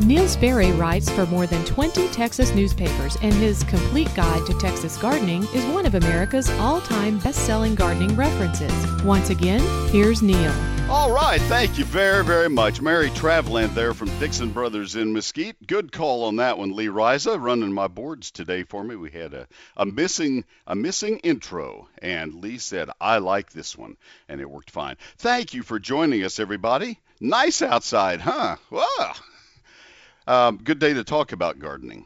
Neil Sperry writes for more than 20 Texas newspapers, and his Complete Guide to Texas Gardening is one of America's all-time best-selling gardening references. Once again, here's Neil. All right, thank you very, very much. Mary Traveland there from Dixon Brothers in Mesquite. Good call on that one, Lee Riza, running my boards today for me. We had a missing intro, and Lee said, I like this one, and it worked fine. Thank you for joining us, everybody. Nice outside, huh? Wow. Good day to talk about gardening.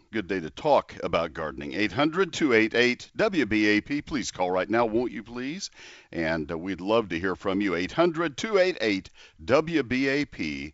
800-288-WBAP. Please call right now, won't you please? And we'd love to hear from you. 800-288-WBAP.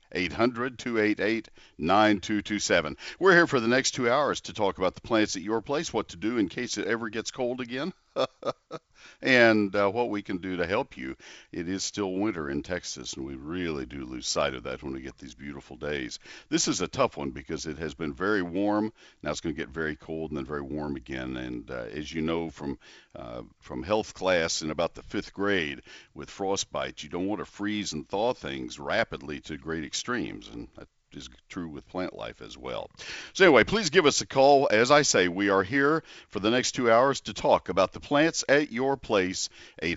800-288-9227. We're here for the next 2 hours to talk about the plants at your place, what to do in case it ever gets cold again, and what we can do to help you. It is still winter in Texas, and we really do lose sight of that when we get these beautiful days. This is a tough one because it has been very warm. Now it's going to get very cold and then very warm again. And as you know from health class in about the 5th grade, with frostbite, you don't want to freeze and thaw things rapidly to great extremes, and that is true with plant life as well. So anyway, please give us a call. As I say, we are here for the next 2 hours to talk about the plants at your place.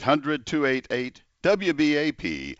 800-288-WBAP,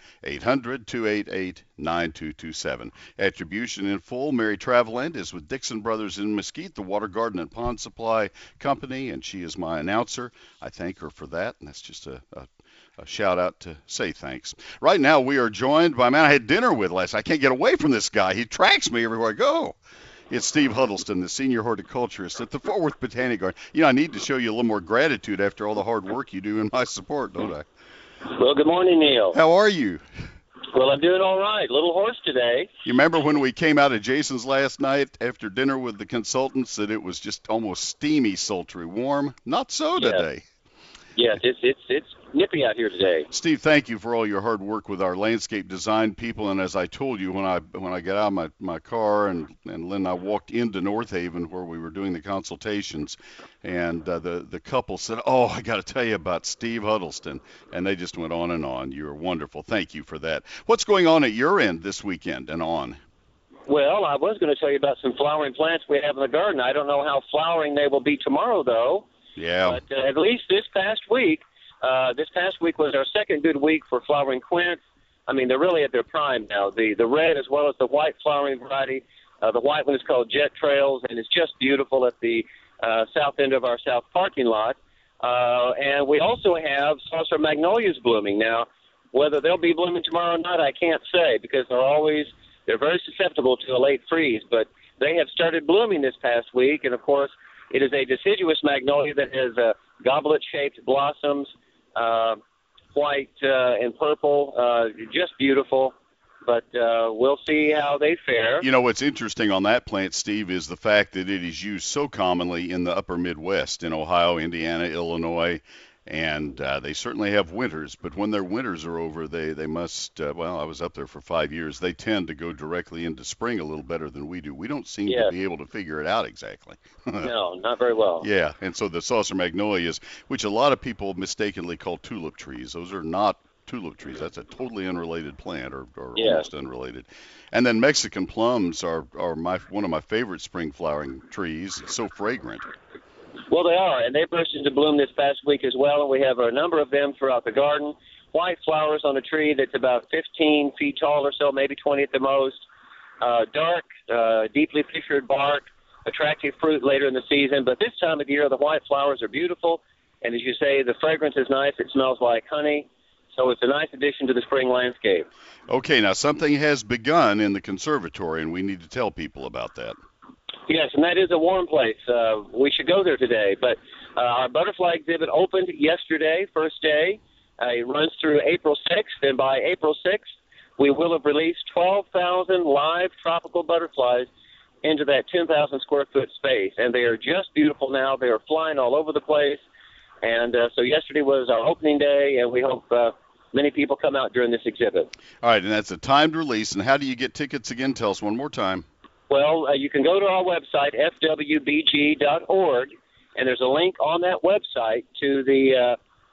800-288-9227. Attribution in full. Mary Traveland is with Dixon Brothers in Mesquite, the Water Garden and Pond Supply Company, and she is my announcer. I thank her for that, and that's just a shout out to say thanks. Right now we are joined by a man I had dinner with last night. I can't get away from this guy. He tracks me everywhere I go. It's Steve Huddleston, the senior horticulturist at the Fort Worth Botanic Garden. You know, I need to show you a little more gratitude after all the hard work you do in my support, don't I? Well, good morning, Neil. How are you? Well, I'm doing all right. A little hoarse today. You remember when we came out of Jason's last night after dinner with the consultants that it was just almost steamy, sultry, warm? Not so today. Yes, it's nippy out here today. Steve, thank you for all your hard work with our landscape design people. And as I told you, when I got out of my car and Lynn and I walked into North Haven where we were doing the consultations, and the couple said, "Oh, I got to tell you about Steve Huddleston," and they just went on and on. You were wonderful. Thank you for that. What's going on at your end this weekend and on? Well, I was going to tell you about some flowering plants we have in the garden. I don't know how flowering they will be tomorrow, though. Yeah. But at least this past week was our second good week for flowering quince. I mean, they're really at their prime now. The red as well as the white flowering variety. The white one is called Jet Trails, and it's just beautiful at the south end of our south parking lot. And we also have saucer magnolias blooming. Now, whether they'll be blooming tomorrow or not, I can't say, because they're very susceptible to a late freeze. But they have started blooming this past week, and of course, it is a deciduous magnolia that has goblet-shaped blossoms, white and purple, just beautiful. But we'll see how they fare. You know, what's interesting on that plant, Steve, is the fact that it is used so commonly in the upper Midwest, in Ohio, Indiana, Illinois, and they certainly have winters. But when their winters are over, they must, I was up there for 5 years, they tend to go directly into spring a little better than we do. We don't seem to be able to figure it out exactly. No, not very well. Yeah, and so the saucer magnolias, which a lot of people mistakenly call tulip trees, those are not tulip trees. That's a totally unrelated plant, or almost unrelated. And then Mexican plums are one of my favorite spring flowering trees. It's so fragrant. Well, they are, and they burst into bloom this past week as well, and we have a number of them throughout the garden. White flowers on a tree that's about 15 feet tall or so, maybe 20 at the most. Dark, deeply fissured bark, attractive fruit later in the season. But this time of year, the white flowers are beautiful, and as you say, the fragrance is nice. It smells like honey. So it's a nice addition to the spring landscape. Okay, now something has begun in the conservatory, and we need to tell people about that. Yes, and that is a warm place. We should go there today. But our butterfly exhibit opened yesterday, first day. It runs through April 6th, and by April 6th, we will have released 12,000 live tropical butterflies into that 10,000 square foot space. And they are just beautiful now. They are flying all over the place. And so yesterday was our opening day, and we hope many people come out during this exhibit. All right, and that's a timed release. And how do you get tickets again? Tell us one more time. Well, you can go to our website, fwbg.org, and there's a link on that website to the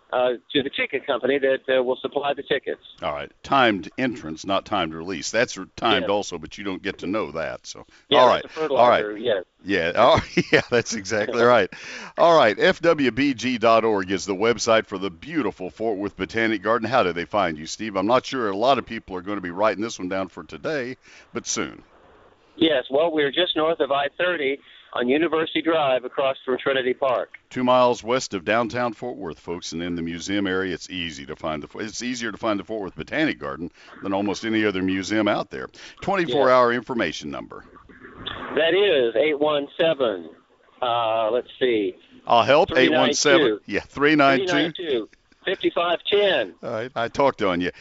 to the ticket company that will supply the tickets. All right. Timed entrance, not timed release. That's timed Yes. also, but you don't get to know that. So, Yeah, all that's right. a fertilizer, yes. Yeah. Oh, yeah, that's exactly right. All right. FWBG.org is the website for the beautiful Fort Worth Botanic Garden. How do they find you, Steve? I'm not sure a lot of people are going to be writing this one down for today, but soon. Yes, well, we're just north of I-30 on University Drive across from Trinity Park. 2 miles west of downtown Fort Worth, folks, and in the museum area, it's easier to find the Fort Worth Botanic Garden than almost any other museum out there. 24-hour information number. That is 817. Let's see. I'll help. 392. 817. Yeah, 392. 392. 5510. All right, I talked on you.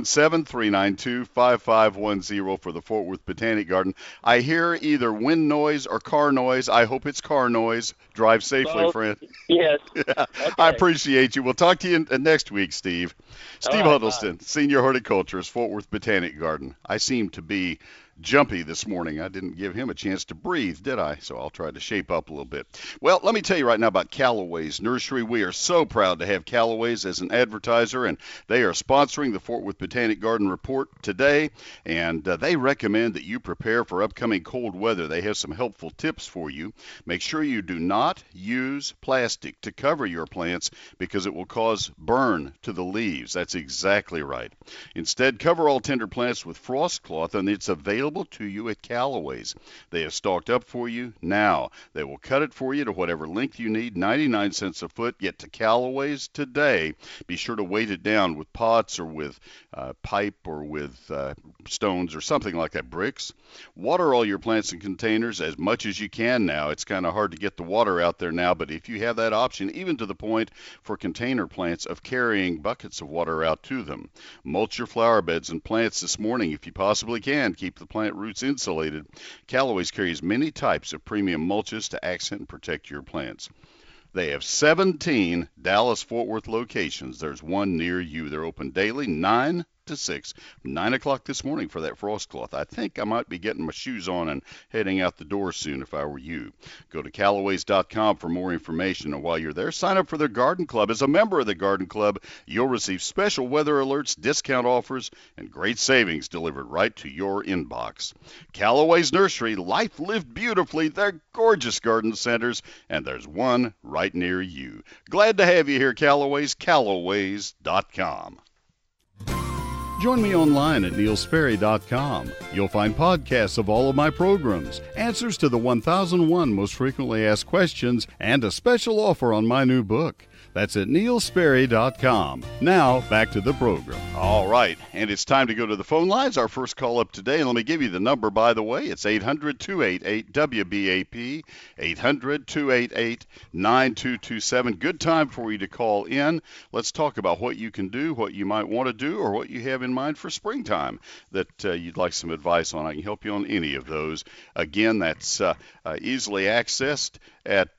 817-392-5510 for the Fort Worth Botanic Garden. I hear either wind noise or car noise. I hope it's car noise. Drive safely, Both. friend. Yes. I Okay. appreciate you. We'll talk to you next week, Steve. Steve right, Huddleston, Senior Horticulturist, Fort Worth Botanic Garden. I seem to be jumpy this morning. I didn't give him a chance to breathe, did I? So I'll try to shape up a little bit. Well, let me tell you right now about Callaway's Nursery. We are so proud to have Callaway's as an advertiser, and they are sponsoring the Fort Worth Botanic Garden Report today, and they recommend that you prepare for upcoming cold weather. They have some helpful tips for you. Make sure you do not use plastic to cover your plants because it will cause burn to the leaves. That's exactly right. Instead, cover all tender plants with frost cloth, and it's available to you at Callaway's. They have stocked up for you now. They will cut it for you to whatever length you need, 99 cents a foot. Get to Callaway's today. Be sure to weight it down with pots or with pipe or with stones or something like that, bricks. Water all your plants in containers as much as you can now. It's kind of hard to get the water out there now, but if you have that option, even to the point for container plants of carrying buckets of water out to them. Mulch your flower beds and plants this morning if you possibly can. Keep the plant roots insulated. Callaway's carries many types of premium mulches to accent and protect your plants. They have 17 Dallas-Fort Worth locations. There's one near you. They're open daily, 9 to 6, 9 o'clock this morning for that frost cloth. I think I might be getting my shoes on and heading out the door soon if I were you. Go to Callaways.com for more information. And while you're there, sign up for their garden club. As a member of the garden club, you'll receive special weather alerts, discount offers, and great savings delivered right to your inbox. Callaway's Nursery, life lived beautifully. They're gorgeous garden centers, and there's one right near you. Glad to have you here, Callaway's, Callaways.com. Join me online at neilsperry.com. You'll find podcasts of all of my programs, answers to the 1001 most frequently asked questions, and a special offer on my new book. That's at neilsperry.com. Now, back to the program. All right, and it's time to go to the phone lines. Our first call up today, and let me give you the number, by the way. It's 800-288-WBAP, 800-288-9227. Good time for you to call in. Let's talk about what you can do, what you might want to do, or what you have in mind for springtime that you'd like some advice on. I can help you on any of those. Again, that's easily accessed at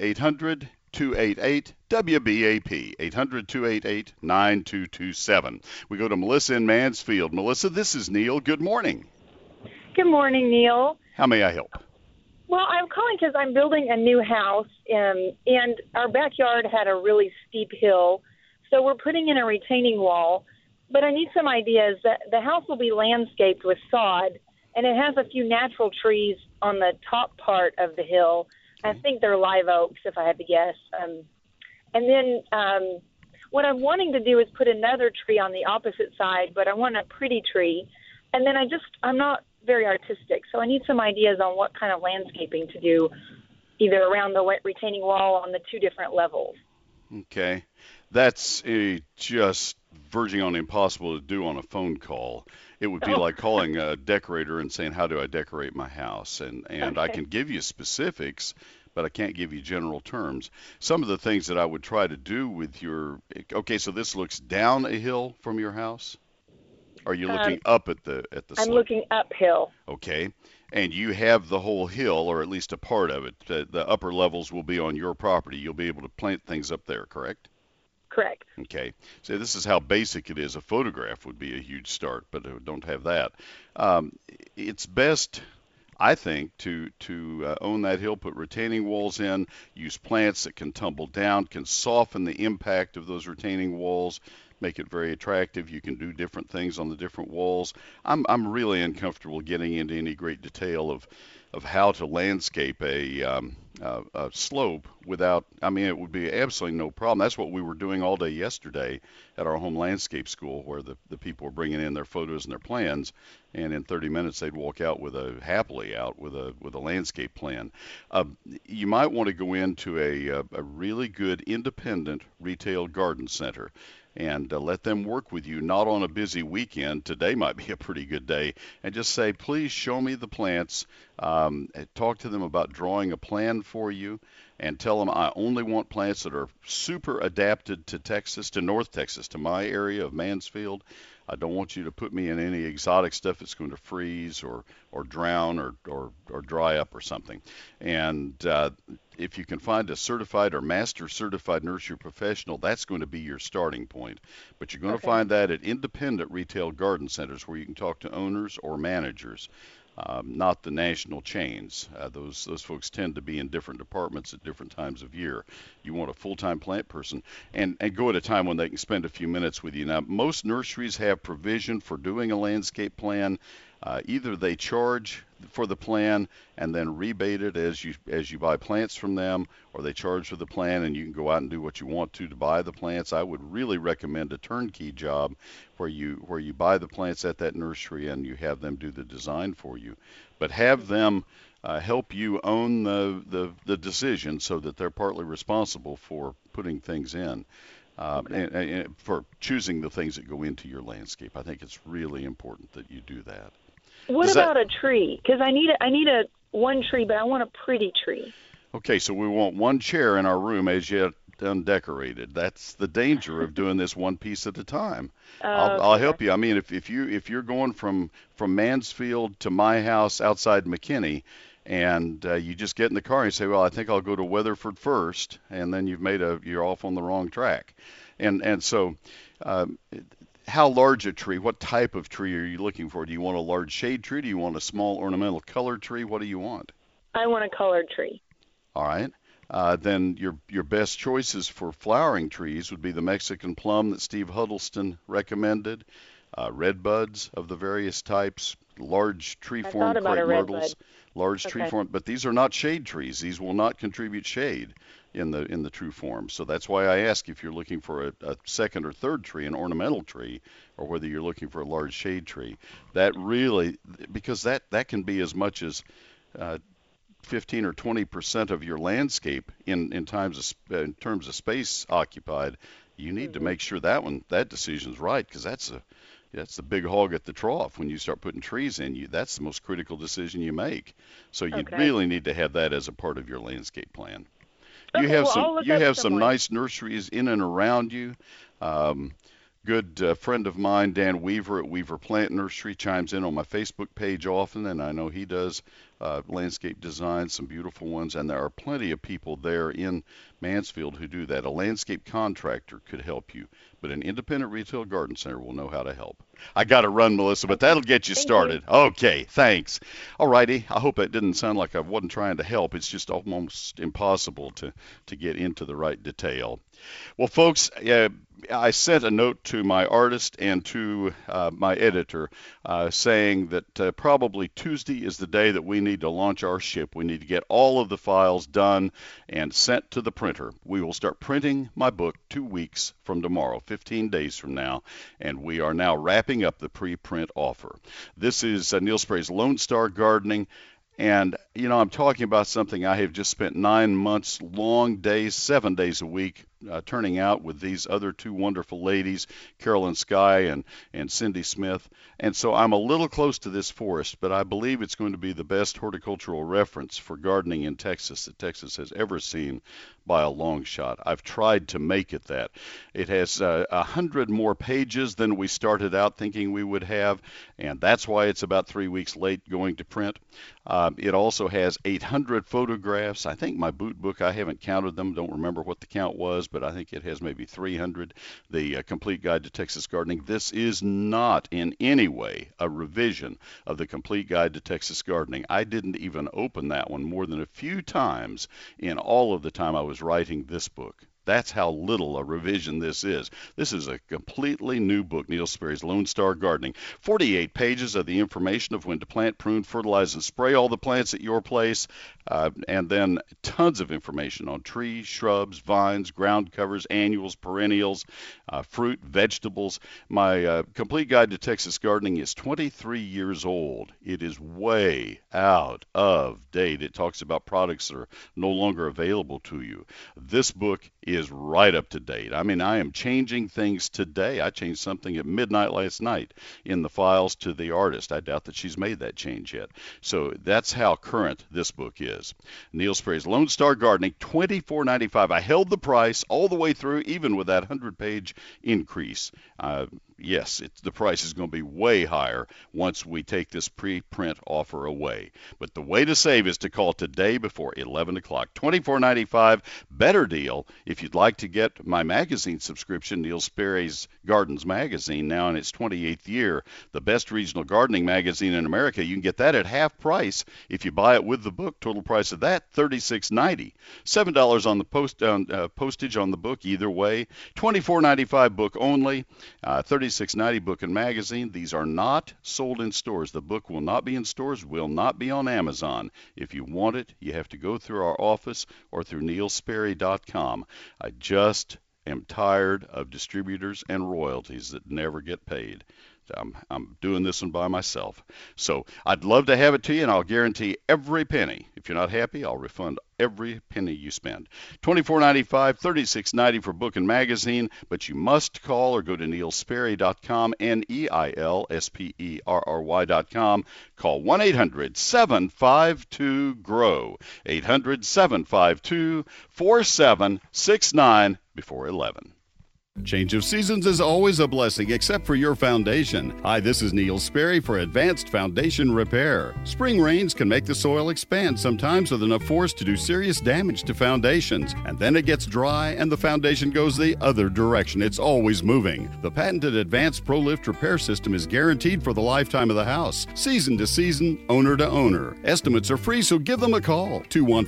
800-288-WBAP, 800-288-9227. We go to Melissa in Mansfield. Melissa, this is Neil. Good morning. Good morning, Neil. How may I help? Well, I'm calling because I'm building a new house, and our backyard had a really steep hill, so we're putting in a retaining wall. But I need some ideas. The house will be landscaped with sod, and it has a few natural trees on the top part of the hill. I think they're live oaks, if I had to guess. And then what I'm wanting to do is put another tree on the opposite side, but I want a pretty tree. And then I'm not very artistic, so I need some ideas on what kind of landscaping to do, either around the retaining wall on the two different levels. Okay. That's just verging on impossible to do on a phone call. It would be like calling a decorator and saying, how do I decorate my house? And Okay. I can give you specifics, but I can't give you general terms. Some of the things that I would try to do with okay, so this looks down a hill from your house? Are you looking up at the I'm slope? looking uphill. Okay. And you have the whole hill, or at least a part of it. The upper levels will be on your property. You'll be able to plant things up there, correct? Correct. Okay. So this is how basic it is. A photograph would be a huge start, but don't have that. It's best, I think, to own that hill, put retaining walls in, use plants that can tumble down, can soften the impact of those retaining walls, make it very attractive. You can do different things on the different walls. I'm really uncomfortable getting into any great detail of how to landscape a slope without, I mean, it would be absolutely no problem. That's what we were doing all day yesterday at our home landscape school, where the people were bringing in their photos and their plans, and in 30 minutes they'd walk out happily out with a landscape plan. You might want to go into a really good independent retail garden center and let them work with you, not on a busy weekend. Today might be a pretty good day, and just say, please show me the plants. Talk to them about drawing a plan for you, and tell them I only want plants that are super adapted to Texas, to North Texas, to my area of Mansfield. I don't want you to put me in any exotic stuff that's going to freeze or drown or dry up or something. And if you can find a certified or master certified nursery professional, that's going to be your starting point. But you're going to find that at independent retail garden centers where you can talk to owners or managers. Not the national chains. Those folks tend to be in different departments at different times of year. You want a full-time plant person, and go at a time when they can spend a few minutes with you. Now, most nurseries have provision for doing a landscape plan. Either they charge for the plan and then rebate it as you buy plants from them, or they charge for the plan and you can go out and do what you want to buy the plants. I would really recommend a turnkey job where you buy the plants at that nursery and you have them do the design for you, but have them help you own the decision so that they're partly responsible for putting things in. And for choosing the things that go into your landscape. I think it's really important that you do that. What about a tree? Because I need one tree, but I want a pretty tree. Okay, so we want one chair in our room as yet undecorated. That's the danger of doing this one piece at a time. I'll help you. I mean, if you're going from Mansfield to my house outside McKinney, and you just get in the car and you say, well, I think I'll go to Weatherford first, and then you're off on the wrong track. And so how large a tree, what type of tree are you looking for? Do you want a large shade tree? Do you want a small ornamental colored tree? What do you want? I want a colored tree. All right. Then your best choices for flowering trees would be the Mexican plum that Steve Huddleston recommended, red buds of the various types, large tree-formed crepe myrtles, large tree-formed, but these are not shade trees. These will not contribute shade in the true form. So that's why I ask if you're looking for a second or third tree, an ornamental tree, or whether you're looking for a large shade tree. That really, because that can be as much as 15 or 20% of your landscape in terms of space occupied. You need to make sure that decision's right, because that's the big hog at the trough. When you start putting trees in, that's the most critical decision you make. So you really need to have that as a part of your landscape plan. You have some nice nurseries in and around you. Good friend of mine, Dan Weaver at Weaver Plant Nursery, chimes in on my Facebook page often, and I know he does landscape design, some beautiful ones, and there are plenty of people there in Mansfield who do that. A landscape contractor could help you, but an independent retail garden center will know how to help. I got to run, Melissa, but that'll get you started. Okay, thanks. All righty. I hope that didn't sound like I wasn't trying to help. It's just almost impossible to get into the right detail. Well, folks, I sent a note to my artist and to my editor saying that probably Tuesday is the day that we need to launch our ship. We need to get all of the files done and sent to the printer. We will start printing my book 2 weeks from tomorrow, 15 days from now, and we are now wrapping up the pre-print offer. This is Neil Sperry's Lone Star Gardening. And, I'm talking about something I have just spent 9 months, long days, 7 days a week, turning out with these other two wonderful ladies, Carolyn Skye and Cindy Smith. And so I'm a little close to this forest, but I believe it's going to be the best horticultural reference for gardening in Texas that Texas has ever seen by a long shot. I've tried to make it that. It has 100 more pages than we started out thinking we would have, and that's why it's about 3 weeks late going to print. It also has 800 photographs. I think my boot book, I haven't counted them, don't remember what the count was, but I think it has maybe 300. The Complete Guide to Texas Gardening. This is not in any way a revision of the Complete Guide to Texas Gardening. I didn't even open that one more than a few times in all of the time I was writing this book. That's how little a revision this is. This is a completely new book, Neil Sperry's Lone Star Gardening. 48 pages of the information of when to plant, prune, fertilize, and spray all the plants at your place, and then tons of information on trees, shrubs, vines, ground covers, annuals, perennials, fruit, vegetables. My Complete Guide to Texas Gardening is 23 years old. It is way out of date. It talks about products that are no longer available to you. This book is right up to date. I mean, I am changing things today. I changed something at midnight last night in the files to the artist. I doubt that she's made that change yet. So that's how current this book is. Neil Sperry's Lone Star Gardening, $24.95. I held the price all the way through, even with that 100-page increase. Yes, the price is going to be way higher once we take this pre-print offer away. But the way to save is to call today before 11 o'clock. $24.95, better deal if you'd like to get my magazine subscription, Neil Sperry's Gardens Magazine, now in its 28th year, the best regional gardening magazine in America. You can get that at half price if you buy it with the book. Total price of that, $36.90. $7 on the postage on the book either way. $24.95 book only. $36.90 book and magazine. These are not sold in stores. The book will not be in stores, will not be on Amazon. If you want it, you have to go through our office or through neilsperry.com. I just am tired of distributors and royalties that never get paid. I'm doing this one by myself. So I'd love to have it to you, and I'll guarantee every penny. If you're not happy, I'll refund every penny you spend. $24.95, $36.90 for book and magazine, but you must call or go to neilsperry.com, neilsperry.com. Call 1-800-752-GROW, 800-752-4769 before 11. Change of seasons is always a blessing, except for your foundation. Hi, this is Neil Sperry for Advanced Foundation Repair. Spring rains can make the soil expand, sometimes with enough force to do serious damage to foundations. And then it gets dry and the foundation goes the other direction. It's always moving. The patented Advanced ProLift Repair System is guaranteed for the lifetime of the house, season to season, owner to owner. Estimates are free, so give them a call.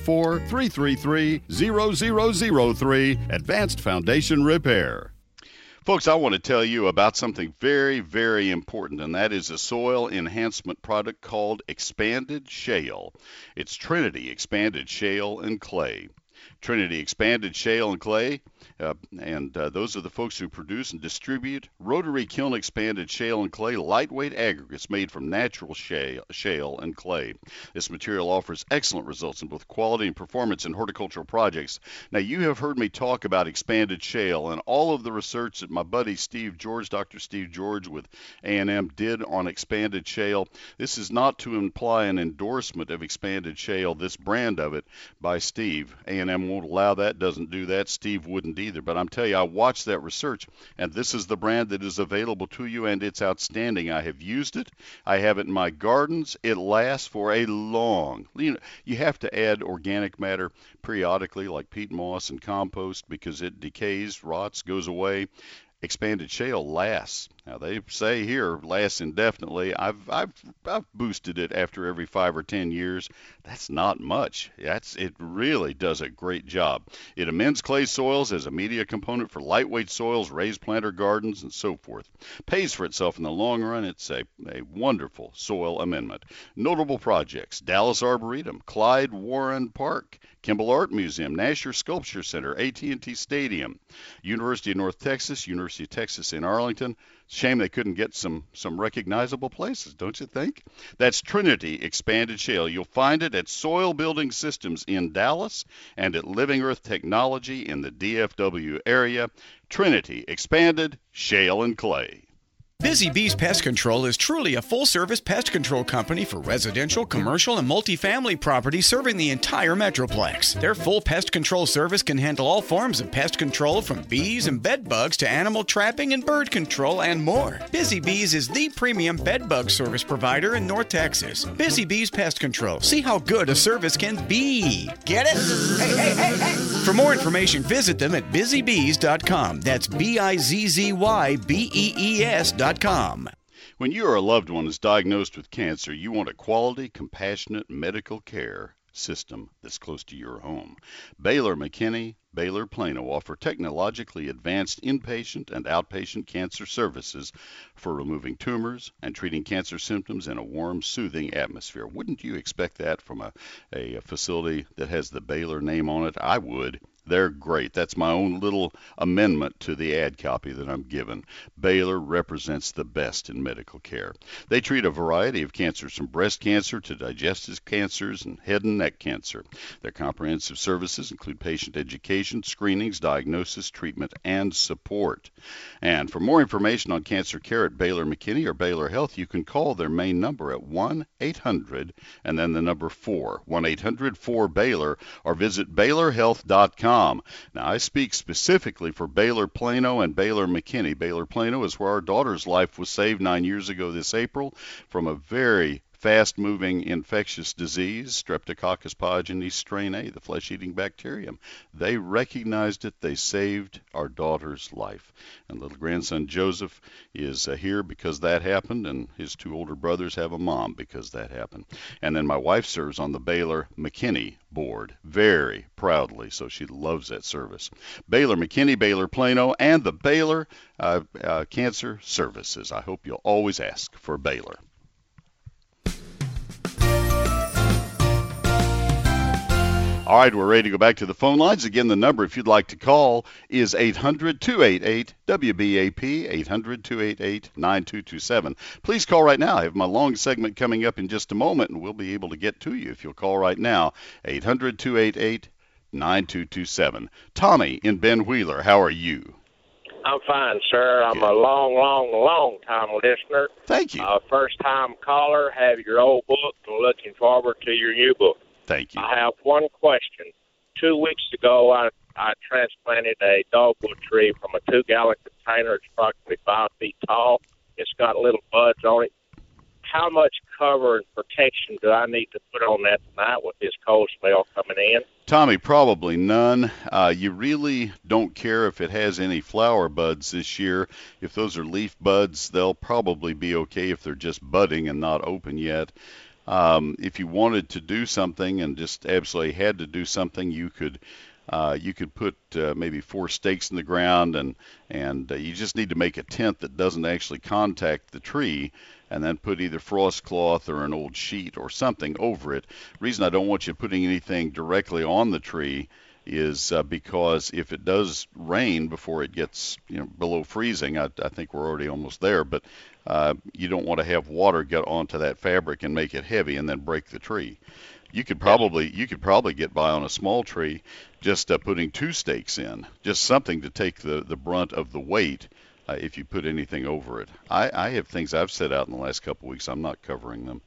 214-333-0003, Advanced Foundation Repair. Folks, I want to tell you about something very, very important, and that is a soil enhancement product called Expanded Shale. It's Trinity Expanded Shale and Clay. Trinity Expanded Shale and Clay, and those are the folks who produce and distribute rotary kiln expanded shale and clay lightweight aggregates made from natural shale and clay. This material offers excellent results in both quality and performance in horticultural projects. Now, you have heard me talk about expanded shale and all of the research that my buddy Steve George, Dr. Steve George with A&M did on expanded shale. This is not to imply an endorsement of expanded shale, this brand of it by Steve. A&M won't allow that, doesn't do that. Steve wouldn't either. But I'm telling you, I watched that research, and this is the brand that is available to you, and it's outstanding. I have used it. I have it in my gardens. It lasts for a long, you have to add organic matter periodically, like peat moss and compost, because it decays, rots, goes away. Expanded shale lasts. Now, they say here lasts indefinitely. I've boosted it after every 5 or 10 years. That's not much. It really does a great job. It amends clay soils as a media component for lightweight soils, raised planter gardens, and so forth. Pays for itself in the long run. It's a wonderful soil amendment. Notable projects: Dallas Arboretum, Clyde Warren Park, Kimball Art Museum, Nasher Sculpture Center, AT&T Stadium, University of North Texas, University of Texas in Arlington. Shame they couldn't get some recognizable places, don't you think? That's Trinity Expanded Shale. You'll find it at Soil Building Systems in Dallas and at Living Earth Technology in the DFW area. Trinity Expanded Shale and Clay. Busy Bees Pest Control is truly a full-service pest control company for residential, commercial, and multifamily properties serving the entire Metroplex. Their full pest control service can handle all forms of pest control from bees and bed bugs to animal trapping and bird control and more. Busy Bees is the premium bed bug service provider in North Texas. Busy Bees Pest Control. See how good a service can be. Get it? Hey. For more information, visit them at busybees.com. That's BIZZYBEES.com. When you or a loved one is diagnosed with cancer, you want a quality, compassionate medical care system that's close to your home. Baylor McKinney, Baylor Plano offer technologically advanced inpatient and outpatient cancer services for removing tumors and treating cancer symptoms in a warm, soothing atmosphere. Wouldn't you expect that from a facility that has the Baylor name on it? I would. They're great. That's my own little amendment to the ad copy that I'm given. Baylor represents the best in medical care. They treat a variety of cancers, from breast cancer to digestive cancers and head and neck cancer. Their comprehensive services include patient education, screenings, diagnosis, treatment, and support. And for more information on cancer care at Baylor McKinney or Baylor Health, you can call their main number at 1-800 and then the number 4, 1-800-4-BAYLOR, or visit BaylorHealth.com. Now, I speak specifically for Baylor Plano and Baylor McKinney. Baylor Plano is where our daughter's life was saved 9 years ago this April from a very fast-moving infectious disease, Streptococcus pyogenes strain A, the flesh-eating bacterium. They recognized it. They saved our daughter's life. And little grandson Joseph is here because that happened, and his two older brothers have a mom because that happened. And then my wife serves on the Baylor McKinney board very proudly, so she loves that service. Baylor McKinney, Baylor Plano, and the Baylor Cancer Services. I hope you'll always ask for Baylor. All right, we're ready to go back to the phone lines. Again, the number, if you'd like to call, is 800-288-WBAP, 800-288-9227. Please call right now. I have my long segment coming up in just a moment, and we'll be able to get to you if you'll call right now, 800-288-9227. Tommy in Ben Wheeler, how are you? I'm fine, sir. I'm a long time listener. Thank you. First-time caller. Have your old book and looking forward to your new book. Thank you. I have one question. 2 weeks ago, I transplanted a dogwood tree from a 2-gallon container. It's approximately 5 feet tall. It's got little buds on it. How much cover and protection do I need to put on that tonight with this cold spell coming in? Tommy, probably none. You really don't care if it has any flower buds this year. If those are leaf buds, they'll probably be okay if they're just budding and not open yet. If you wanted to do something and just absolutely had to do something, you could put maybe 4 stakes in the ground, and you just need to make a tent that doesn't actually contact the tree, and then put either frost cloth or an old sheet or something over it. The reason I don't want you putting anything directly on the tree is because if it does rain before it gets below freezing, I think we're already almost there, but you don't want to have water get onto that fabric and make it heavy and then break the tree. You could probably get by on a small tree just putting 2 stakes in, just something to take the brunt of the weight if you put anything over it. I have things I've set out in the last couple of weeks. I'm not covering them.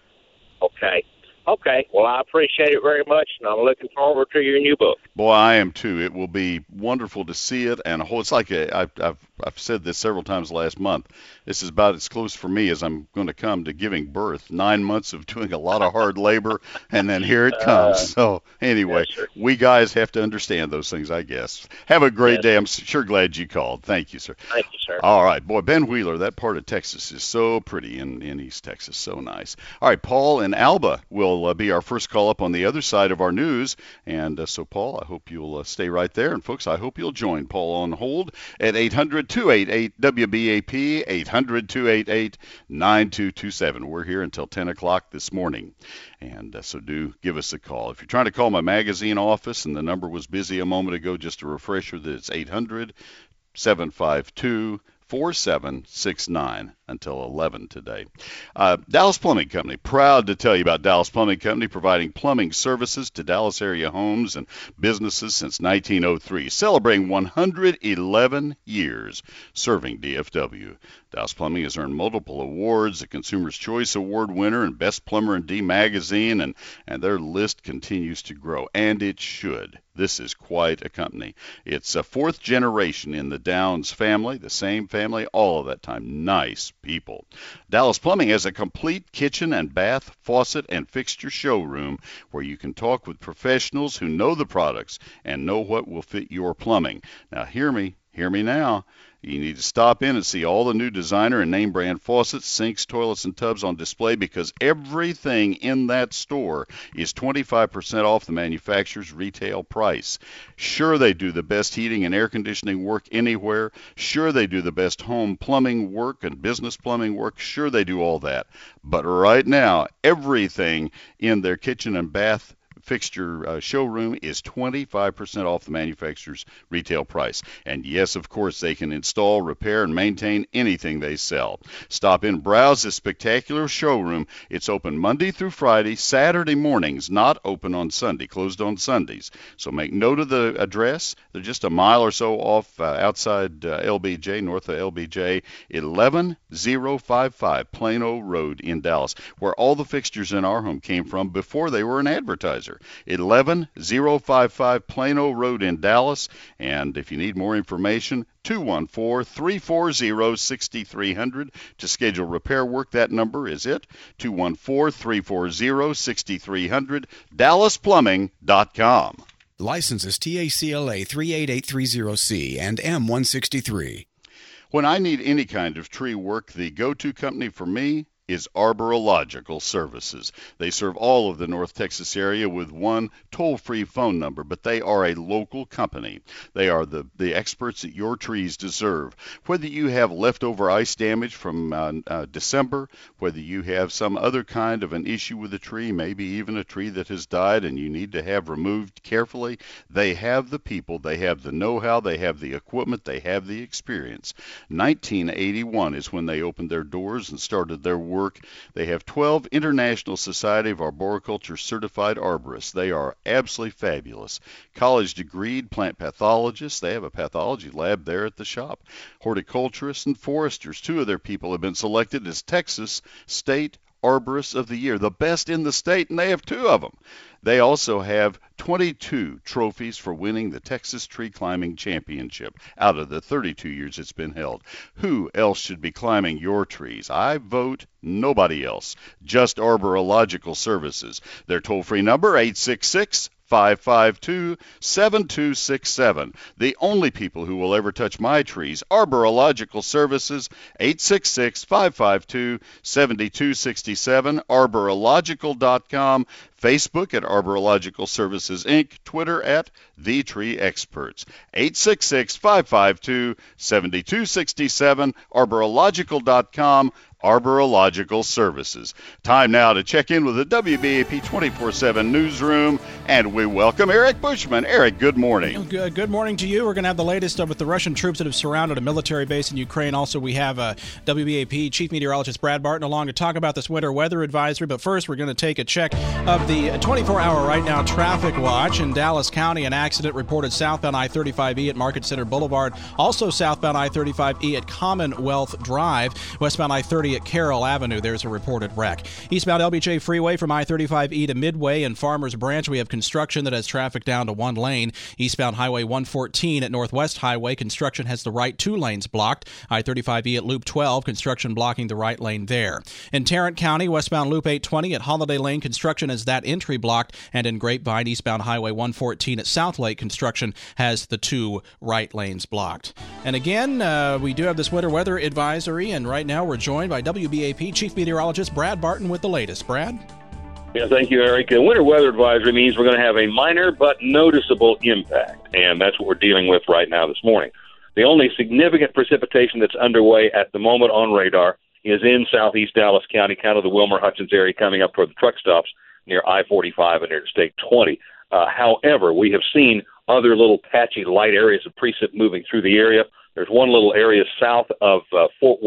Okay. Well, I appreciate it very much, and I'm looking forward to your new book. Boy, I am too. It will be wonderful to see it, and it's like I've said this several times last month. This is about as close for me as I'm going to come to giving birth. 9 months of doing a lot of hard labor, and then here it comes. So anyway, yes, we guys have to understand those things, I guess. Have a great day. I'm sure glad you called. Thank you, sir. Thank you, sir. All right, boy, Ben Wheeler, that part of Texas is so pretty in East Texas, so nice. All right, Paul in Alba will be our first call up on the other side of our news, and so Paul, I hope you'll stay right there, and folks, I hope you'll join Paul on hold at 800-288-WBAP, 800-288-9227. We're here until 10 o'clock this morning, and so do give us a call. If you're trying to call my magazine office and the number was busy a moment ago, just a refresher that it's 800-752-4769. until 11 today. Dallas Plumbing Company, proud to tell you about Dallas Plumbing Company, providing plumbing services to Dallas area homes and businesses since 1903, celebrating 111 years serving DFW. Dallas Plumbing has earned multiple awards, the Consumer's Choice Award winner and Best Plumber in D Magazine, and their list continues to grow, and it should. This is quite a company. It's a fourth generation in the Downs family, the same family all of that time. Nice people. Dallas Plumbing has a complete kitchen and bath, faucet, and fixture showroom where you can talk with professionals who know the products and know what will fit your plumbing. Now, hear me now. You need to stop in and see all the new designer and name brand faucets, sinks, toilets, and tubs on display, because everything in that store is 25% off the manufacturer's retail price. Sure, they do the best heating and air conditioning work anywhere. Sure, they do the best home plumbing work and business plumbing work. Sure, they do all that. But right now, everything in their kitchen and bath fixture showroom is 25% off the manufacturer's retail price. And yes, of course, they can install, repair, and maintain anything they sell. Stop in, browse this spectacular showroom. It's open Monday through Friday, Saturday mornings, not open on Sunday, closed on Sundays. So make note of the address. They're just a mile or so off outside LBJ, north of LBJ, 11055 Plano Road in Dallas, where all the fixtures in our home came from before they were an advertiser. 11055 Plano Road in Dallas. And if you need more information, 214-340-6300 to schedule repair work. That number is it, 214-340-6300, DallasPlumbing.com. Licenses TACLA 38830C and M163. When I need any kind of tree work, the go-to company for me is Arborological Services. They serve all of the North Texas area with one toll-free phone number, but they are a local company. They are the experts that your trees deserve. Whether you have leftover ice damage from December, whether you have some other kind of an issue with a tree, maybe even a tree that has died and you need to have removed carefully, they have the people, they have the know-how, they have the equipment, they have the experience. 1981 is when they opened their doors and started their work. They have 12 International Society of Arboriculture certified arborists. They are absolutely fabulous. College degreed plant pathologists. They have a pathology lab there at the shop. Horticulturists and foresters. 2 of their people have been selected as Texas State Arborists of the Year, the best in the state, and they have 2 of them. They also have 22 trophies for winning the Texas Tree Climbing Championship out of the 32 years it's been held. Who else should be climbing your trees? I vote nobody else. Just Arborological Services. Their toll-free number, 866-552-7267. The only people who will ever touch my trees, Arborological Services, 866-552-7267, arborological.com, Facebook at Arborological Services, Inc., Twitter at The Tree Experts, 866-552-7267, arborological.com, Arborological Services. Time now to check in with the WBAP 24/7 newsroom, and we welcome Eric Bushman. Eric, good morning. Good morning to you. We're going to have the latest with the Russian troops that have surrounded a military base in Ukraine. Also, we have WBAP Chief Meteorologist Brad Barton along to talk about this winter weather advisory. But first, we're going to take a check of the 24-hour right now traffic watch. In Dallas County, an accident reported southbound I-35E at Market Center Boulevard. Also southbound I-35E at Commonwealth Drive. Westbound I-30 at Carroll Avenue, there's a reported wreck. Eastbound LBJ Freeway from I-35E to Midway and Farmers Branch, we have construction that has traffic down to 1 lane. Eastbound Highway 114 at Northwest Highway, construction has the right 2 lanes blocked. I-35E at Loop 12, construction blocking the right lane there. In Tarrant County, westbound Loop 820 at Holiday Lane, construction has that entry blocked. And in Grapevine, eastbound Highway 114 at South Lake, construction has the 2 right lanes blocked. And again, we do have this winter weather advisory, and right now we're joined by WBAP Chief Meteorologist Brad Barton with the latest. Brad? Yeah, thank you, Eric. A winter weather advisory means we're going to have a minor but noticeable impact, and that's what we're dealing with right now this morning. The only significant precipitation that's underway at the moment on radar is in southeast Dallas County, kind of the Wilmer-Hutchins area coming up toward the truck stops near I-45 and Interstate 20. However, we have seen other little patchy light areas of precip moving through the area. There's one little area south of Fort Worth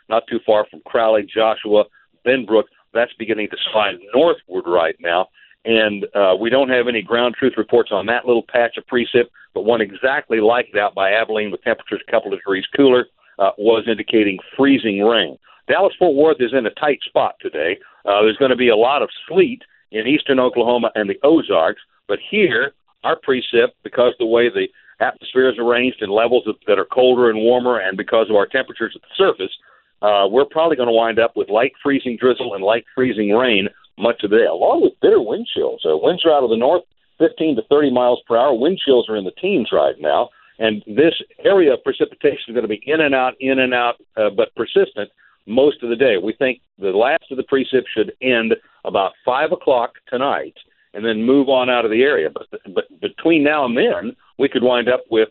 not too far from Crowley, Joshua, Benbrook. That's beginning to slide northward right now. And we don't have any ground truth reports on that little patch of precip, but one exactly like it out by Abilene with temperatures a couple of degrees cooler was indicating freezing rain. Dallas-Fort Worth is in a tight spot today. There's going to be a lot of sleet in eastern Oklahoma and the Ozarks, but here, our precip, because of the way the atmosphere is arranged in levels that are colder and warmer, and because of our temperatures at the surface, we're probably going to wind up with light freezing drizzle and light freezing rain much of the day, along with bitter wind chills. Winds are out of the north, 15 to 30 miles per hour. Wind chills are in the teens right now, and this area of precipitation is going to be in and out, but persistent most of the day. We think the last of the precip should end about 5 o'clock tonight and then move on out of the area. But between now and then, we could wind up with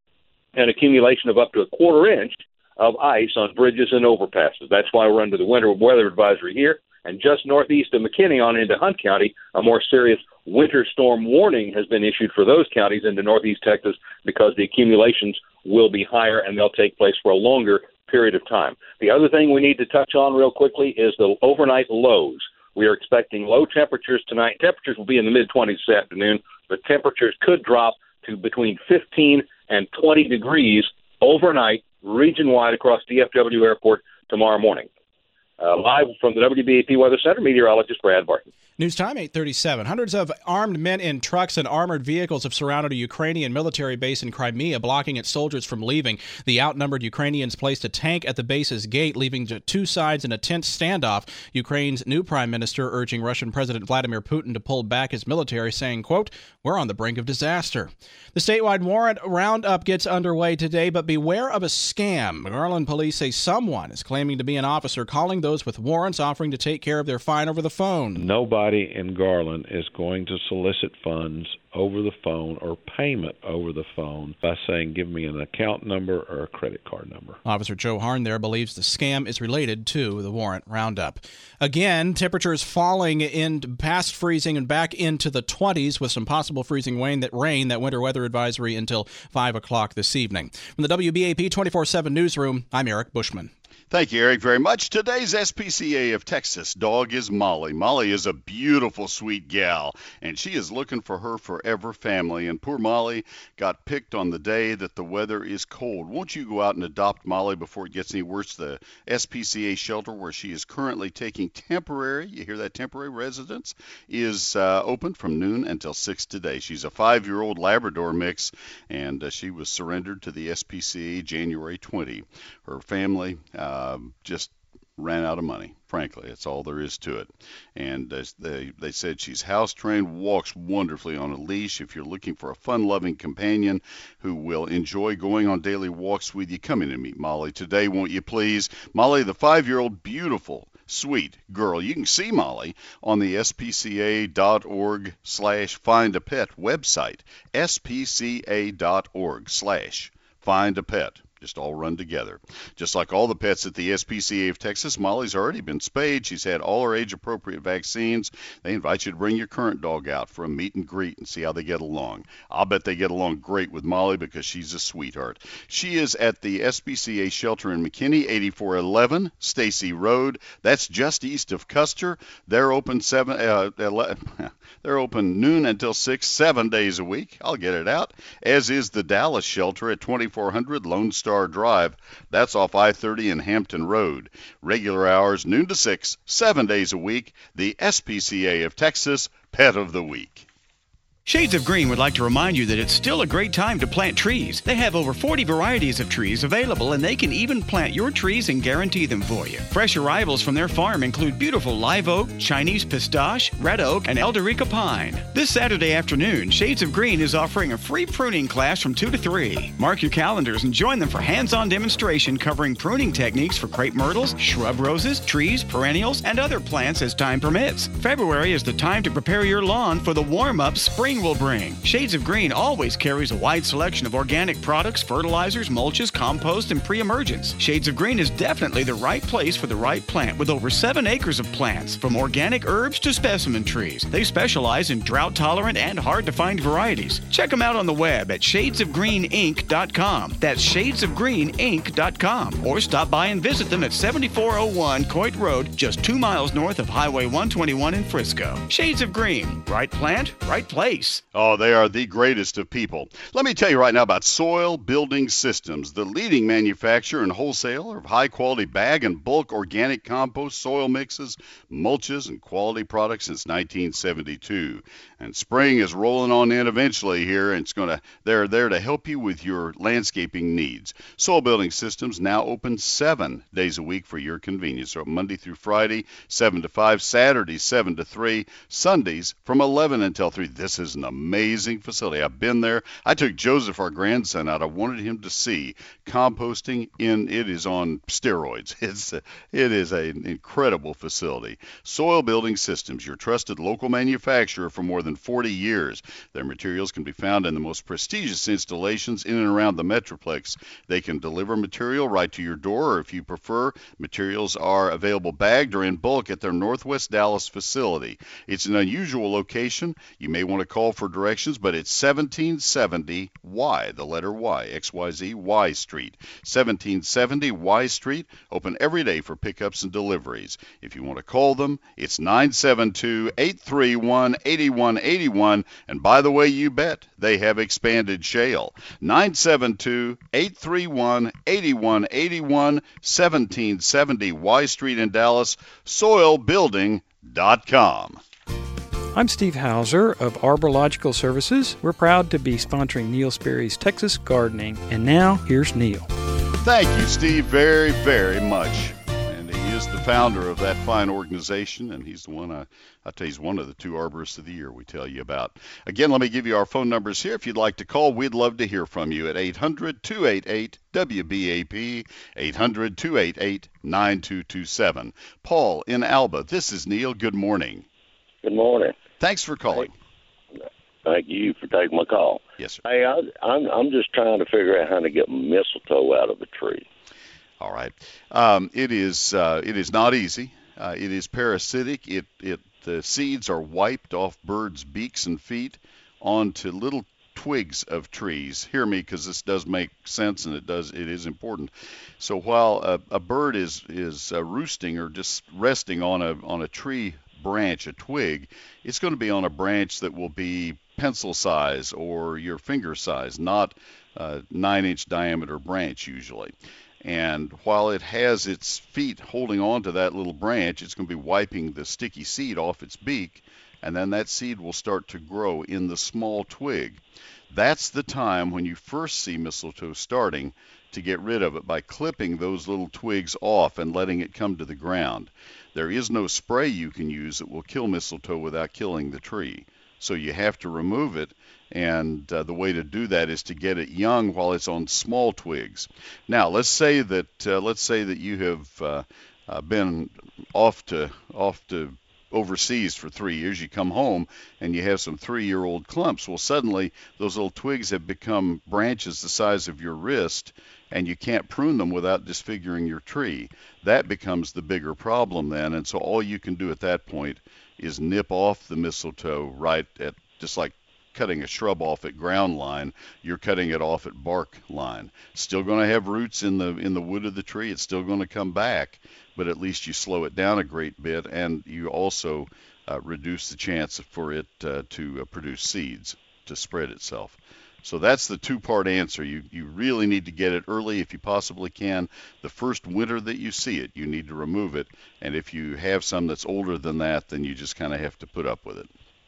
an accumulation of up to a quarter inch of ice on bridges and overpasses. That's why we're under the winter weather advisory here. And just northeast of McKinney on into Hunt County, a more serious winter storm warning has been issued for those counties into northeast Texas because the accumulations will be higher and they'll take place for a longer period of time. The other thing we need to touch on real quickly is the overnight lows. We are expecting low temperatures tonight. Temperatures will be in the mid-20s this afternoon, but temperatures could drop to between 15 and 20 degrees overnight, region-wide across DFW Airport tomorrow morning. Live from the WBAP Weather Center, meteorologist Brad Barton. News time, 8:37. Hundreds of armed men in trucks and armored vehicles have surrounded a Ukrainian military base in Crimea, blocking its soldiers from leaving. The outnumbered Ukrainians placed a tank at the base's gate, leaving two sides in a tense standoff. Ukraine's new prime minister urging Russian President Vladimir Putin to pull back his military, saying, quote, "We're on the brink of disaster." The statewide warrant roundup gets underway today, but beware of a scam. Garland police say someone is claiming to be an officer, calling those with warrants, offering to take care of their fine over the phone. Nobody in Garland is going to solicit funds over the phone or payment over the phone by saying, give me an account number or a credit card number. Officer Joe Harn there believes the scam is related to the warrant roundup. Again, temperatures falling in past freezing and back into the 20s with some possible freezing rain, that winter weather advisory until 5 o'clock this evening. From the WBAP 24/7 newsroom, I'm Eric Bushman. Thank you, Eric, very much. Today's SPCA of Texas dog is Molly. Molly is a beautiful, sweet gal, and she is looking for her forever family. And poor Molly got picked on the day that the weather is cold. Won't you go out and adopt Molly before it gets any worse? The SPCA shelter where she is currently taking temporary, you hear that, temporary residence, is open from noon until 6 today. She's a 5-year-old Labrador mix, and she was surrendered to the SPCA January 20. Her family just ran out of money. Frankly, that's all there is to it. And they said she's house trained, walks wonderfully on a leash. If you're looking for a fun-loving companion who will enjoy going on daily walks with you, come in and meet Molly today, won't you please? Molly, the 5-year-old, beautiful, sweet girl. You can see Molly on the spca.org/findapet website, spca.org/findapet. Just all run together. Just like all the pets at the SPCA of Texas, Molly's already been spayed. She's had all her age-appropriate vaccines. They invite you to bring your current dog out for a meet and greet and see how they get along. I'll bet they get along great with Molly because she's a sweetheart. She is at the SPCA shelter in McKinney, 8411 Stacy Road. That's just east of Custer. They're open they're open noon until 6, 7 days a week. I'll get it out. As is the Dallas shelter at 2400 Lone Star Drive. That's off I-30 and Hampton Road. Regular hours, noon to 6, 7 days a week. The SPCA of Texas Pet of the Week. Shades of Green would like to remind you that it's still a great time to plant trees. They have over 40 varieties of trees available, and they can even plant your trees and guarantee them for you. Fresh arrivals from their farm include beautiful live oak, Chinese pistache, red oak, and Eldorika pine. This Saturday afternoon, Shades of Green is offering a free pruning class from 2 to 3. Mark your calendars and join them for hands-on demonstration covering pruning techniques for crepe myrtles, shrub roses, trees, perennials, and other plants as time permits. February is the time to prepare your lawn for the warm-up spring spring will bring. Shades of Green always carries a wide selection of organic products, fertilizers, mulches, compost, and pre-emergents. Shades of Green is definitely the right place for the right plant with over 7 acres of plants, from organic herbs to specimen trees. They specialize in drought-tolerant and hard-to-find varieties. Check them out on the web at shadesofgreeninc.com. That's shadesofgreeninc.com. Or stop by and visit them at 7401 Coit Road, just 2 miles north of Highway 121 in Frisco. Shades of Green. Right plant, right place. Oh, they are the greatest of people. Let me tell you right now about Soil Building Systems, the leading manufacturer and wholesaler of high-quality bag and bulk organic compost, soil mixes, mulches, and quality products since 1972. And spring is rolling on in eventually here, and they're there to help you with your landscaping needs. Soil Building Systems now open 7 days a week for your convenience. So Monday through Friday, 7 to 5, Saturdays, 7 to 3, Sundays from 11 until 3. This is an amazing facility. I've been there. I took Joseph, our grandson, out. I wanted him to see composting it is on steroids. It is an incredible facility. Soil Building Systems, your trusted local manufacturer for more than 40 years. Their materials can be found in the most prestigious installations in and around the Metroplex. They can deliver material right to your door, or if you prefer, materials are available bagged or in bulk at their Northwest Dallas facility. It's an unusual location. You may want to call for directions, but it's 1770 Y, the letter Y, XYZ, Y Street. 1770 Y Street, open every day for pickups and deliveries. If you want to call them, it's 972-831-8181. And by the way, you bet, they have expanded shale. 972-831-8181, 1770 Y Street in Dallas, soilbuilding.com. I'm Steve Hauser of Arborilogical Services. We're proud to be sponsoring Neil Sperry's Texas Gardening. And now, here's Neil. Thank you, Steve, very, very much. And he is the founder of that fine organization, and he's the one, I tell you, he's one of the 2 Arborists of the Year we tell you about. Again, let me give you our phone numbers here. If you'd like to call, we'd love to hear from you at 800-288-WBAP, 800-288-9227. Paul in Alba, this is Neil. Good morning. Good morning. Thanks for calling. Thank you for taking my call. Yes, sir. Hey, I'm just trying to figure out how to get mistletoe out of a tree. All right. It is not easy. It is parasitic. The seeds are wiped off birds' beaks and feet onto little twigs of trees. Hear me, because this does make sense, and it is important. So while a bird is roosting or just resting on a tree branch, a twig, it's going to be on a branch that will be pencil size or your finger size, not a 9-inch diameter branch usually. And while it has its feet holding on to that little branch, it's going to be wiping the sticky seed off its beak, and then that seed will start to grow in the small twig. That's the time when you first see mistletoe starting to get rid of it, by clipping those little twigs off and letting it come to the ground. There is no spray you can use that will kill mistletoe without killing the tree. So you have to remove it, and the way to do that is to get it young while it's on small twigs. Now, let's say that you have been off to overseas for 3 years. You come home and you have some 3-year-old clumps. Well, suddenly those little twigs have become branches the size of your wrist, and you can't prune them without disfiguring your tree. That becomes the bigger problem then, and so all you can do at that point is nip off the mistletoe right at, just like cutting a shrub off at ground line, you're cutting it off at bark line. Still going to have roots in the wood of the tree. It's still going to come back, but at least you slow it down a great bit, and you also reduce the chance for it to produce seeds, to spread itself. So that's the 2-part answer. You really need to get it early if you possibly can. The first winter that you see it, you need to remove it. And if you have some that's older than that, then you just kind of have to put up with it.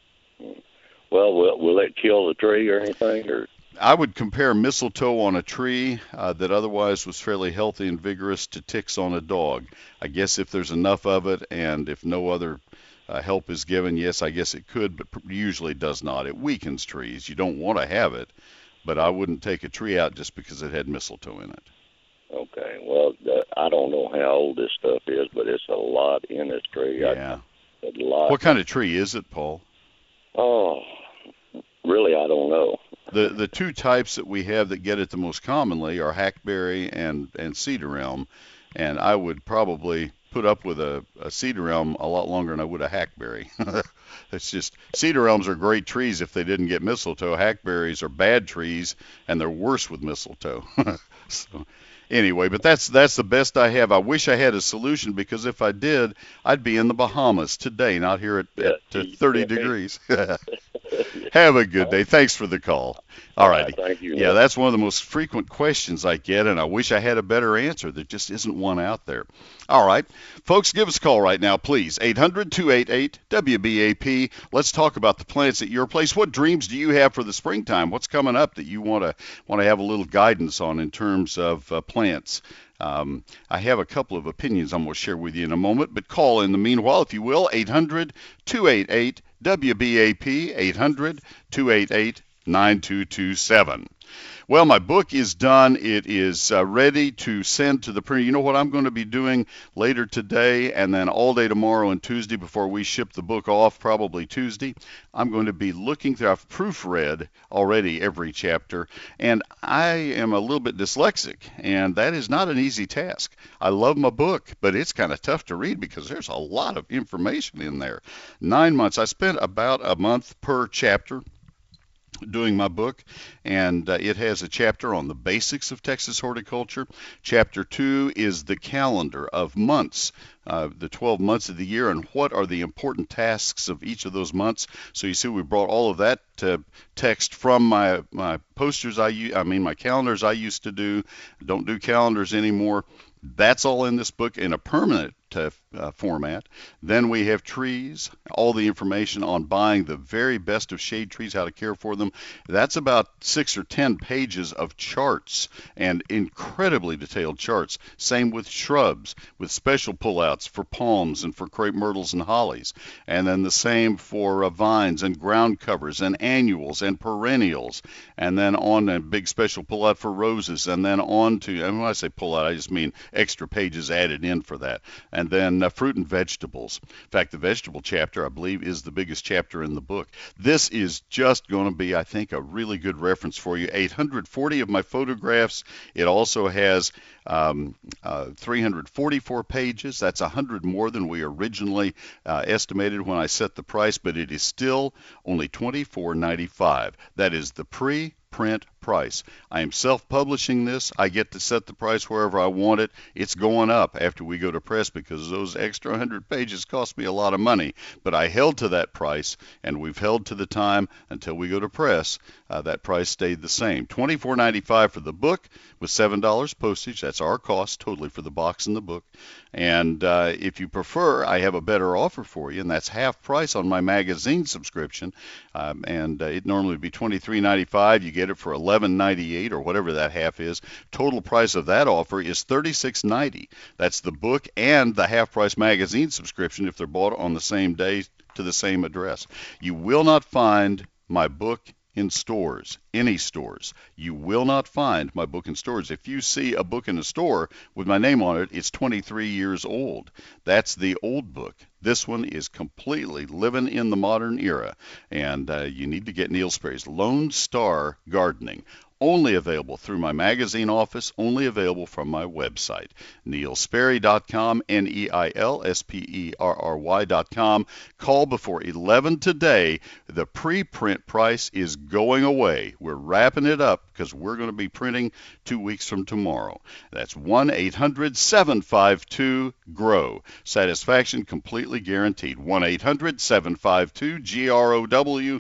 Well, will it kill the tree or anything? Or I would compare mistletoe on a tree that otherwise was fairly healthy and vigorous to ticks on a dog. I guess if there's enough of it and if no other help is given, yes, I guess it could, but usually does not. It weakens trees. You don't want to have it, but I wouldn't take a tree out just because it had mistletoe in it. Okay. Well, I don't know how old this stuff is, but it's a lot in this tree. Yeah. A lot. What kind of tree is it, Paul? Oh, really, I don't know. The two types that we have that get it the most commonly are hackberry and cedar elm, and I would probably put up with a cedar elm a lot longer than I would a hackberry. It's just, cedar elms are great trees if they didn't get mistletoe. Hackberries are bad trees, and they're worse with mistletoe. So, anyway, but that's the best I have. I wish I had a solution, because if I did, I'd be in the Bahamas today, not here at 30 degrees. Have a good day. Thanks for the call. All righty. Thank you. Yeah, that's one of the most frequent questions I get, and I wish I had a better answer. There just isn't one out there. All right. Folks, give us a call right now, please. 800-288-WBAP. Let's talk about the plants at your place. What dreams do you have for the springtime? What's coming up that you want to have a little guidance on in terms of plants? I have a couple of opinions I'm going to share with you in a moment, but call in the meanwhile, if you will, 800-288-WBAP, 800-288-9227. Well, my book is done. It is ready to send to the printer. You know what I'm going to be doing later today and then all day tomorrow and Tuesday before we ship the book off, probably Tuesday? I'm going to be looking through. I've proofread already every chapter, and I am a little bit dyslexic, and that is not an easy task. I love my book, but it's kind of tough to read because there's a lot of information in there. 9 months. I spent about a month per chapter doing my book, and it has a chapter on the basics of Texas horticulture. Chapter 2 is the calendar of months, the 12 months of the year, and what are the important tasks of each of those months. So you see, we brought all of that text from my posters my calendars I used to do. Don't do calendars anymore. That's all in this book in a permanent format. Then we have trees, all the information on buying the very best of shade trees, how to care for them. That's about 6 or 10 pages of charts, and incredibly detailed charts. Same with shrubs, with special pullouts for palms and for crepe myrtles and hollies. And then the same for vines and ground covers and annuals and perennials. And then on a big special pullout for roses. And then on to, and when I say pullout, I just mean extra pages added in for that. And then fruit and vegetables. In fact, the vegetable chapter, I believe, is the biggest chapter in the book. This is just going to be, I think, a really good reference for you. 840 of my photographs. It also has 344 pages. That's 100 more than we originally estimated when I set the price, but it is still only $24.95. That is the pre-print price. I am self-publishing this. I get to set the price wherever I want it. It's going up after we go to press because those extra 100 pages cost me a lot of money, but I held to that price, and we've held to the time until we go to press. That price stayed the same. $24.95 for the book with $7 postage. That's our cost totally for the box and the book. And if you prefer, I have a better offer for you, and that's half price on my magazine subscription. And it normally would be $23.95. You get it for $11.98 or whatever that half is. Total price of that offer is $36.90. That's the book and the half price magazine subscription if they're bought on the same day to the same address. You will not find my book in stores, any stores. You will not find my book in stores. If you see a book in a store with my name on it, it's 23 years old. That's the old book. This one is completely living in the modern era, and you need to get Neil Sperry's Lone Star Gardening. Only available through my magazine office, only available from my website, neilsperry.com, neilsperry.com. Call before 11 today. The pre-print price is going away. We're wrapping it up because we're going to be printing 2 weeks from tomorrow. That's 1-800-752-GROW. Satisfaction completely guaranteed. 1-800-752-GROW,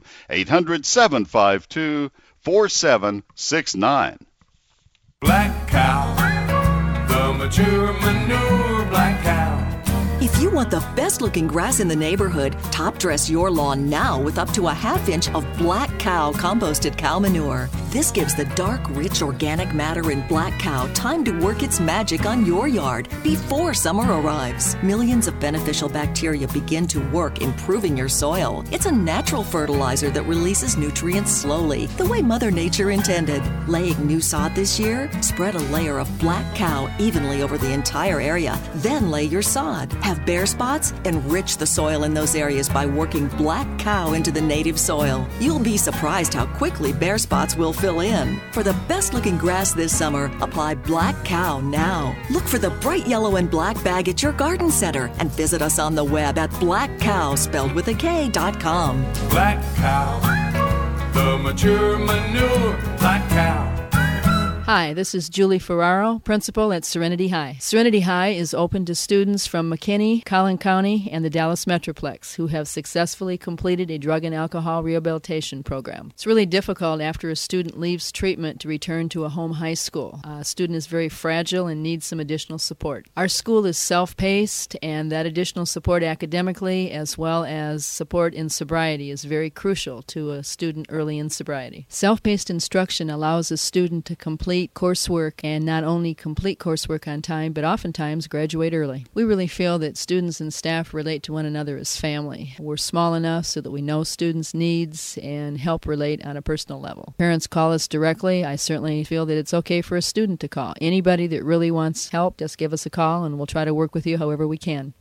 800-752-4769. Black Cow, the mature manure Black Cow. If you want the best looking grass in the neighborhood, top dress your lawn now with up to a ½ inch of Black Cow composted cow manure. This gives the dark, rich organic matter in Black Cow time to work its magic on your yard before summer arrives. Millions of beneficial bacteria begin to work improving your soil. It's a natural fertilizer that releases nutrients slowly, the way Mother Nature intended. Laying new sod this year? Spread a layer of Black Cow evenly over the entire area, then lay your sod. Have bare spots? Enrich the soil in those areas by working Black Cow into the native soil. You'll be surprised how quickly bare spots will fill in. For the best looking grass this summer, apply Black Cow now. Look for the bright yellow and black bag at your garden center and visit us on the web at blackcow, spelled with a K.com. Black Cow, the mature manure. Black Cow. Hi, this is Julie Ferraro, principal at Serenity High. Serenity High is open to students from McKinney, Collin County, and the Dallas Metroplex who have successfully completed a drug and alcohol rehabilitation program. It's really difficult after a student leaves treatment to return to a home high school. A student is very fragile and needs some additional support. Our school is self-paced, and that additional support academically as well as support in sobriety is very crucial to a student early in sobriety. Self-paced instruction allows a student to complete coursework, and not only complete coursework on time, but oftentimes graduate early. We really feel that students and staff relate to one another as family. We're small enough so that we know students' needs and help relate on a personal level. Parents call us directly. I certainly feel that it's okay for a student to call. Anybody that really wants help, just give us a call and we'll try to work with you however we can.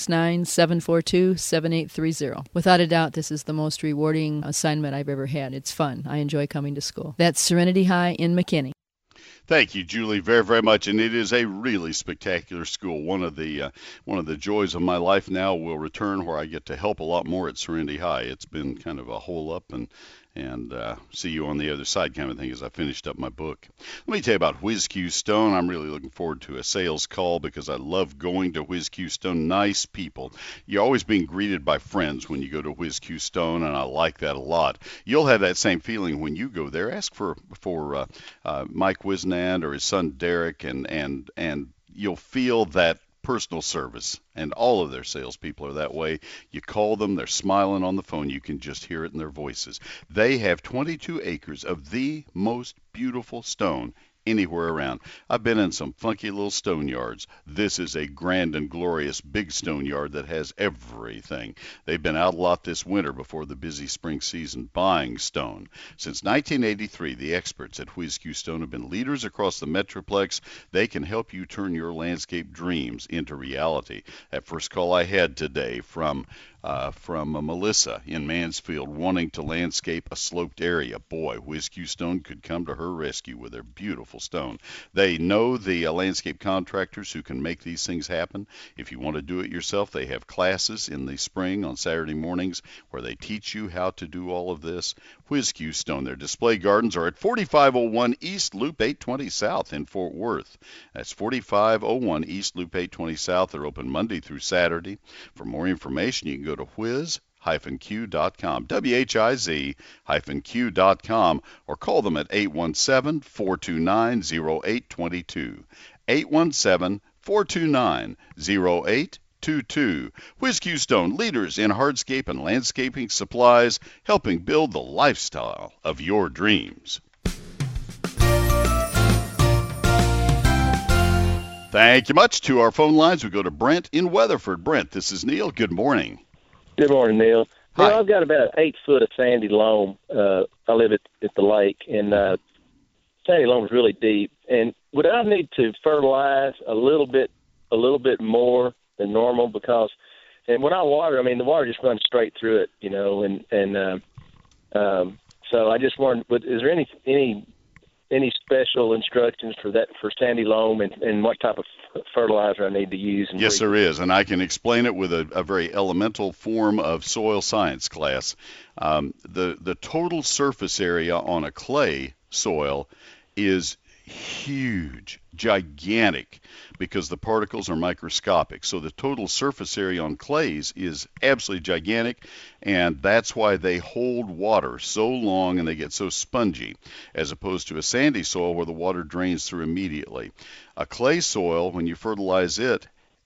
469-742-7830. Without a doubt, this is the most rewarding assignment I've ever had. It's fun. I enjoy coming to school. That's Serenity High in McKinney. Thank you, Julie, very, very much. And it is a really spectacular school. One of the joys of my life now will return, where I get to help a lot more at Serenity High. It's been kind of a hole up and see you on the other side kind of thing as I finished up my book. Let me tell you about Whiz-Q Stone. I'm really looking forward to a sales call because I love going to Whiz-Q Stone. Nice people. You're always being greeted by friends when you go to Whiz-Q Stone, and I like that a lot. You'll have that same feeling when you go there. Ask for Mike Wisnand or his son Derek, and you'll feel that personal service, and all of their salespeople are that way. You call them, they're smiling on the phone. You can just hear it in their voices. They have 22 acres of the most beautiful stone anywhere around. I've been in some funky little stone yards. This is a grand and glorious big stone yard that has everything. They've been out a lot this winter before the busy spring season buying stone. Since 1983, the experts at Whiz-Q Stone have been leaders across the Metroplex. They can help you turn your landscape dreams into reality. That first call I had today from Melissa in Mansfield wanting to landscape a sloped area. Boy, Whiz-Q Stone could come to her rescue with their beautiful stone. They know the landscape contractors who can make these things happen. If you want to do it yourself, they have classes in the spring on Saturday mornings where they teach you how to do all of this. Whiz-Q Stone. Their display gardens are at 4501 East Loop 820 South in Fort Worth. That's 4501 East Loop 820 South. They're open Monday through Saturday. For more information, you can go to whiz-q.com, WHIZ-Q.com, or call them at 817-429-0822, 817-429-0822. Whiz-Q Stone, leaders in hardscape and landscaping supplies, helping build the lifestyle of your dreams. Thank you much. To our phone lines, we go to Brent in Weatherford. Brent, this is Neil. Good morning. Good morning, Neil. Hi. Neil, I've got about 8 foot of sandy loam. I live at the lake, and sandy loam is really deep. And would I need to fertilize a little bit more than normal? Because, and when I water, I mean, the water just runs straight through it, you know. So I just wondered, is there any special instructions for that, for sandy loam, and what type of fertilizer I need to use? Yes, there is, and I can explain it with a very elemental form of soil science class. The total surface area on a clay soil is huge, gigantic, because the particles are microscopic. So the total surface area on clays is absolutely gigantic, and that's why they hold water so long and they get so spongy, as opposed to a sandy soil where the water drains through immediately. A clay soil, when you fertilize it,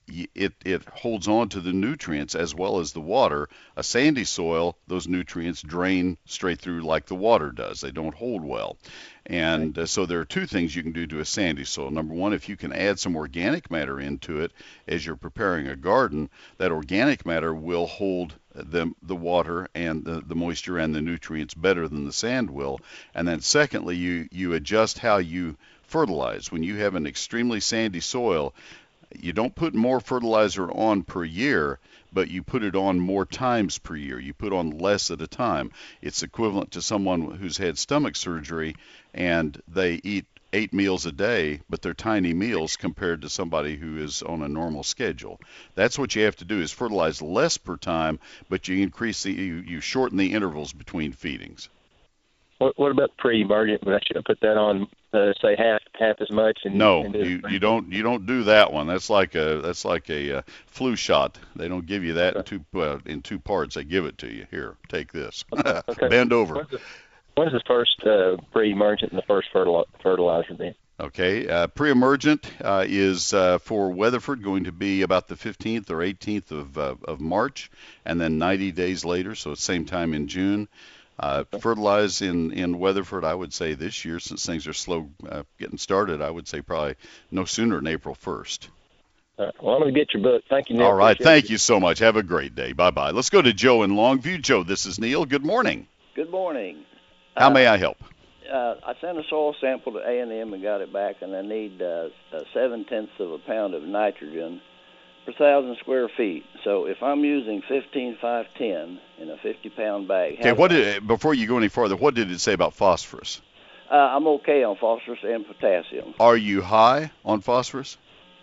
it holds on to the nutrients as well as the water. A sandy soil, those nutrients drain straight through like the water does. They don't hold well. And so there are two things you can do to a sandy soil. Number one, if you can add some organic matter into it as you're preparing a garden, that organic matter will hold the water and the moisture and the nutrients better than the sand will. And then secondly, you adjust how you fertilize. When you have an extremely sandy soil, you don't put more fertilizer on per year, but you put it on more times per year. You put on less at a time. It's equivalent to someone who's had stomach surgery and they eat 8 meals a day, but they're tiny meals compared to somebody who is on a normal schedule. That's what you have to do, is fertilize less per time, but you shorten the intervals between feedings. What about pre-emergent? I should put that on, say half as much. No, you don't do that one. That's like a flu shot. They don't give you that in two parts. They give it to you. Here, take this. Okay. Bend over. When's the first pre-emergent and the first fertilizer then? Okay, pre-emergent is for Weatherford going to be about the 15th or 18th of March, and then 90 days later, so same time in June. Fertilize in Weatherford, I would say this year, since things are slow getting started, I would say probably no sooner than April 1st. Well, I'm going to get your book. Thank you, Neil. All right. Thank you so much. Have a great day. Bye-bye. Let's go to Joe in Longview. Joe, this is Neil. Good morning. Good morning. How may I help? I sent a soil sample to A&M and got it back, and I need 0.7 of a pound of nitrogen per 1,000 square feet. So if I'm using 15-5-10 in a 50-pound bag. Okay, before you go any further, what did it say about phosphorus? I'm okay on phosphorus and potassium. Are you high on phosphorus?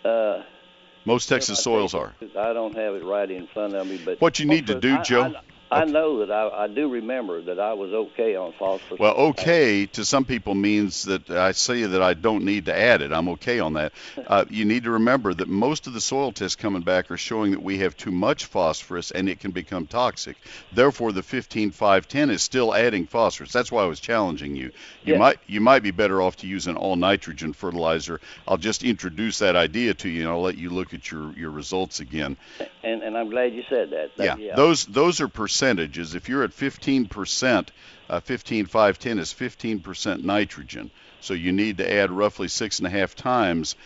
Most Texas soils are. I don't have it right in front of me, but what you need to do, Joe. I know that I do remember that I was okay on phosphorus. Well, okay to some people means that I say that I don't need to add it. I'm okay on that. You need to remember that most of the soil tests coming back are showing that we have too much phosphorus and it can become toxic. Therefore, the 15-5-10 is still adding phosphorus. That's why I was challenging you. You might be better off to use an all-nitrogen fertilizer. I'll just introduce that idea to you, and I'll let you look at your results again. And I'm glad you said that. Yeah. Those are percentages. If you're at 15%, 15-5-10 is 15% nitrogen. So you need to add roughly 6.5 times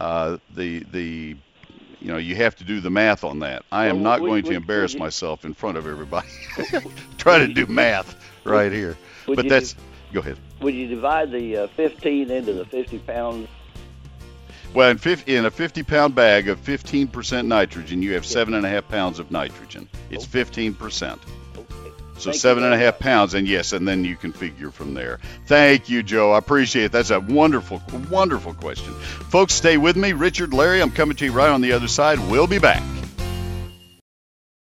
you have to do the math on that. I am not going to embarrass myself in front of everybody. Try to do math right here. Go ahead. Would you divide the 15 into the 50 pounds? Well, in a 50-pound bag of 15% nitrogen, you have 7.5 pounds of nitrogen. It's 15%. So 7.5 pounds, and then you can figure from there. Thank you, Joe. I appreciate it. That's a wonderful, wonderful question. Folks, stay with me. Richard, Larry, I'm coming to you right on the other side. We'll be back.